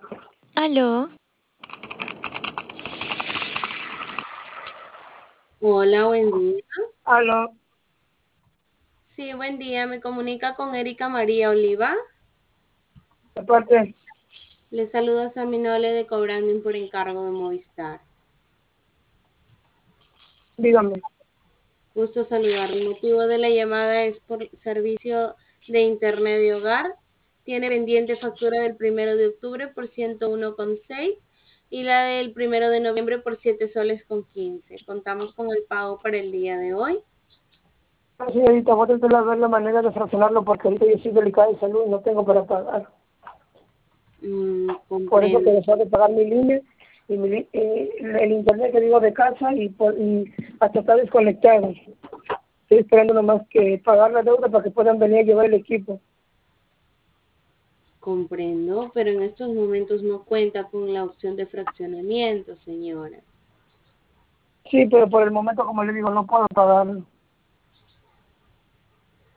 Aló, Hola, buen día. Aló, Sí, buen día. Me comunica con Erika María Oliva. aparte, Le saluda a Saminole de Cobranding por encargo de Movistar. dígame. Gusto saludar. El motivo de la llamada es por servicio de Internet de hogar. Tiene pendiente factura del 1 de octubre por 101,6 y la del 1 de noviembre por 7 soles con 15. Contamos con el pago para el día de hoy. No, señorita, voy a tratar de ver la manera de fraccionarlo porque ahorita yo soy delicada de salud y no tengo para pagar. Por eso que Comprendo. dejé de pagar mi línea y el internet que digo de casa y hasta está desconectado. Estoy esperando nomás que pagar la deuda para que puedan venir a llevar el equipo. Comprendo, pero en estos momentos no cuenta con la opción de fraccionamiento, señora. Sí, pero por el momento, como le digo, no puedo pagarlo.